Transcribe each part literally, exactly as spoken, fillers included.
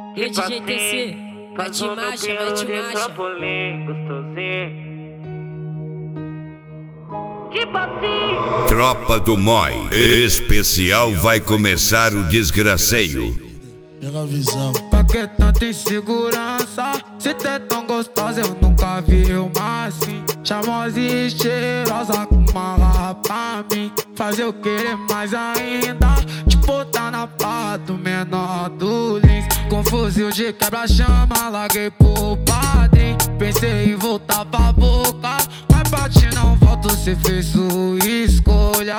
E o D J T C, mete marcha, mete marcha. Tropa do Moi, especial vai começar o desgraceio. Pega a visão. Pra que tanta insegurança? Se tu é tão gostosa, eu nunca vi uma assim. Charmosa e cheirosa com uma garra pra mim. Fazer eu querer mais ainda. Te botar na pá do menor do Lins. Com fuzil de quebra-chama, larguei pro padrinho. Pensei em voltar pra boca, mas pra ti não volto, cê fez sua escolha.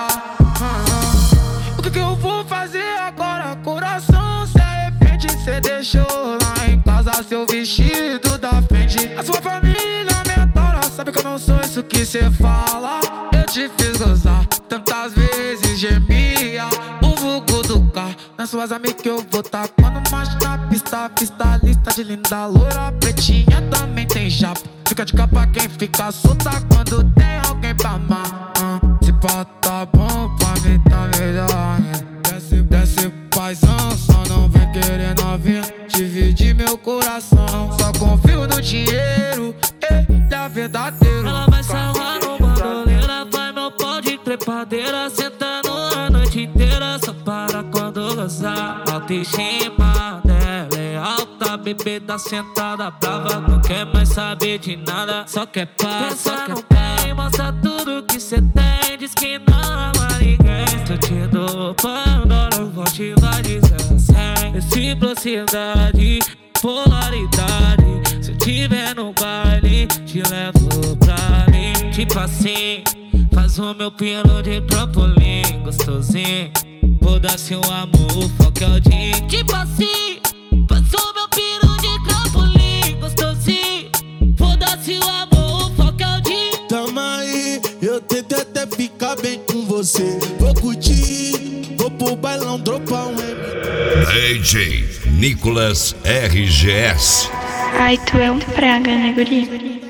ah, O que que eu vou fazer agora, coração? Se arrepende, cê deixou lá em casa seu vestido da frente. A sua família mentora, sabe que eu não sou isso que cê fala. Eu te fiz gozar, tantas vezes gemia o vulgo do carro. Nas suas amigas que eu vou tá quando marcha na pista. Pista lista de linda loura, pretinha também tem chapa. Fica de capa quem fica solta quando tem alguém pra amar. uh, Se pá tá bom, pra mim tá melhor. Desce, desce paizão, só não vem querer novinha dividir meu coração. Só confio no dinheiro, ele é verdadeiro. Ela vai sarrar no bandoleira, vai meu pau de trepadeira, sentando a noite inteira, só para quando gozar. Autoestima dela é alta, bebê tá sentada brava, não quer mais saber de nada, só quer paz, só quer paz. Mostra tudo que cê tem, diz que não ama ninguém. Se eu te dou Pandora, eu vou te dar de zero a cem. Reciprocidade, polaridade. Se eu tiver no baile, te levo pra mim. Tipo assim, faz o meu pino de trampolim, gostosinho. Foda-se o amor, foca é o dia. Tipo assim, faz o meu pino de trampolim, gostosinho. Foda-se o amor, foca é o dia. Tamo aí, eu tentei até ficar bem com você. Vou curtir, vou pro bailão, dropar um M. D J Nicolas R G S. Ai, tu é um praga, né, guri?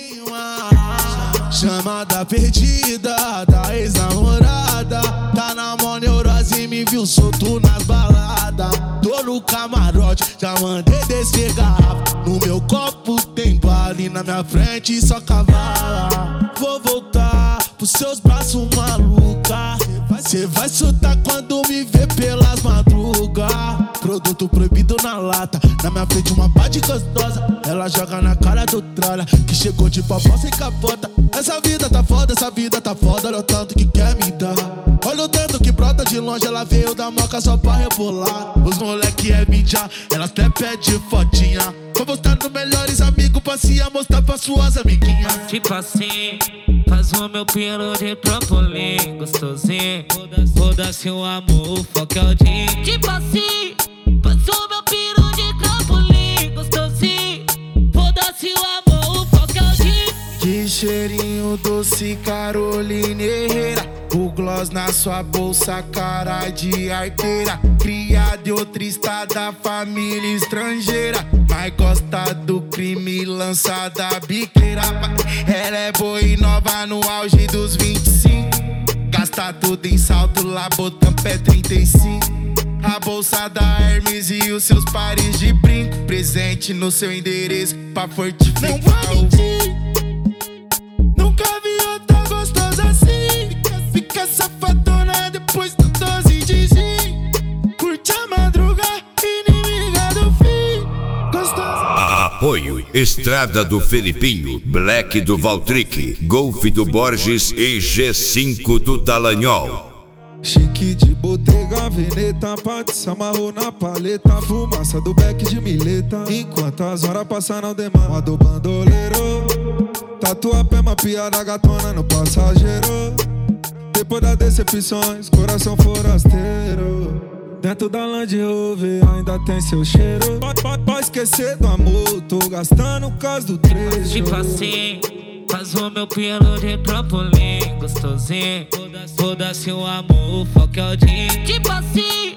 Chamada perdida da ex-namorada, tá na mó neurose e me viu solto nas baladas. Tô no camarote, já mandei descer garrafa. No meu copo tem bala e na minha frente só cavala. Vou voltar pros seus braços, maluca. Cê vai soltar quando me ver pelas madrugas. Produto proibido na lata, na minha frente uma pá de gostosa. Ela joga na cara do tralha, que chegou de popó sem capota. Essa vida tá foda, essa vida tá foda, olha o tanto que quer me dar. Olha o tanto que brota de longe, ela veio da moca só pra rebolar. Os moleque é mídia, ela até pede fotinha. Vou postar no Melhores Amigos pra se mostrar pra suas amiguinhas. Tipo assim, faz o meu pino de trampolim, gostosinho. Foda-se o amor, foca é o dia. Tipo assim, faz o meu pino de trampolim, gostosinho. Foda-se o amor, foca é o dia. Que cheirinho doce, Caroline Herrera. O gloss na sua bolsa, cara de arteira. Criada em outra estada, família estrangeira, mas gosta do crime, lançada biqueira. Ela é boa e nova no auge dos vinte e cinco. Gasta tudo em salto, lá botão pé trinta e cinco. A bolsa da Hermes e os seus pares de brinco. Presente no seu endereço pra fortificar. Não vou mentir, nunca vi outra gostosa assim. Fica safadona depois do doze de gin. Curte a madruga, inimiga do fim. Gostosa. Apoio Estrada do Felipinho, Black do Valtric, Golf do Borges e G cinco do Dallagnol. Chique de botega, veneta, pate se amarrou na paleta. Fumaça do beck de mileta, enquanto as horas passam não demanda. A do bandoleiro, tatua pé, uma piada gatona no passageiro. Depois das decepções, coração forasteiro. Dentro da Land Rover ainda tem seu cheiro. Pode esquecer do amor, tô gastando causa do trecho. Tipo assim, faz o meu pino de trampolim, gostosinho. Foda-se o amor, foca é o dia. Tipo assim,